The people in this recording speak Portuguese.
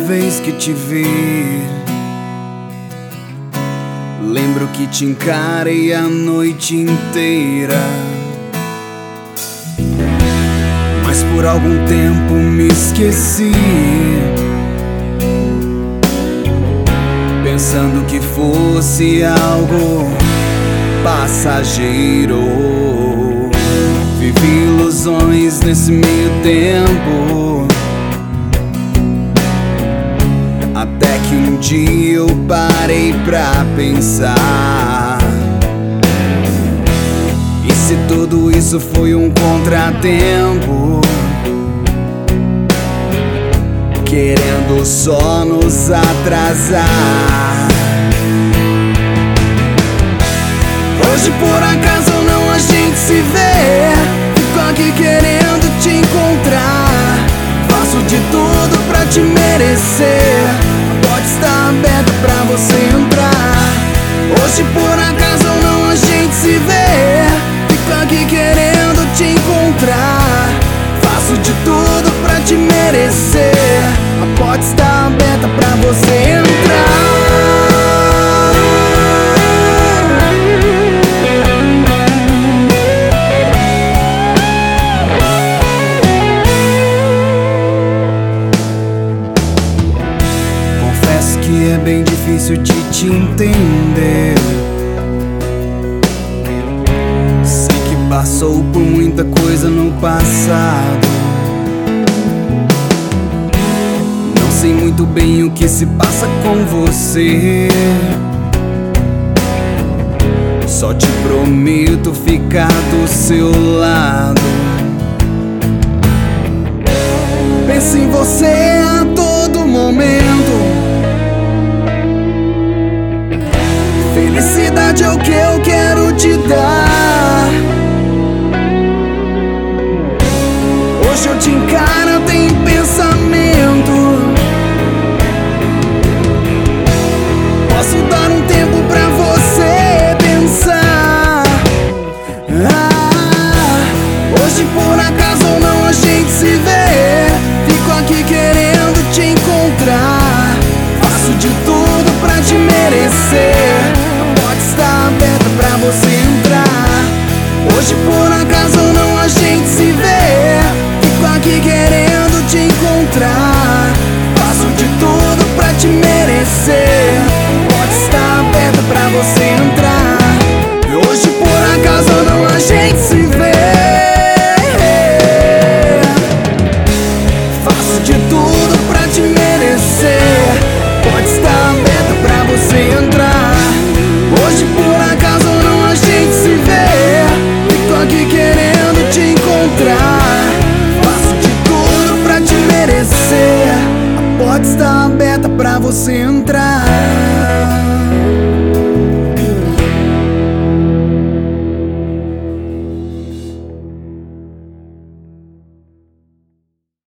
vez que te vi, lembro que te encarei a noite inteira, mas por algum tempo me esqueci, pensando que fosse algo passageiro. Vivi ilusões nesse meio tempo, até que um dia eu parei pra pensar: e se tudo isso foi um contratempo, querendo só nos atrasar? Hoje por acaso ou não a gente se vê, fico aqui querendo te encontrar. Faço de tudo pra te merecer, a porta está aberta pra você entrar. Hoje por acaso ou não a gente se vê, fico aqui querendo te encontrar. Faço de tudo pra te merecer, a porta está aberta pra você entrar. Que é bem difícil de te entender. Sei que passou por muita coisa no passado, não sei muito bem o que se passa com você. Só te prometo ficar do seu lado. Penso em você a todo momento. Felicidade é o que eu quero te dar. Hoje eu te encaro, eu tenho pensamento. Posso dar um tempo pra você pensar. Hoje por acaso ou não a gente se vê, fico aqui querendo te encontrar. Faço de tudo pra te merecer, está aberta pra você entrar. Hoje por acaso ou não a gente se vê, fico aqui querendo te encontrar. Faço de tudo pra te merecer, a porta está aberta pra você entrar. Hoje por acaso ou não a gente se vê, faço de tudo pra te merecer, a porta está aberta pra você entrar. Hoje por acaso ou não a gente se vê, fico aqui querendo te encontrar. Faço de tudo pra te merecer, a porta está aberta pra você entrar.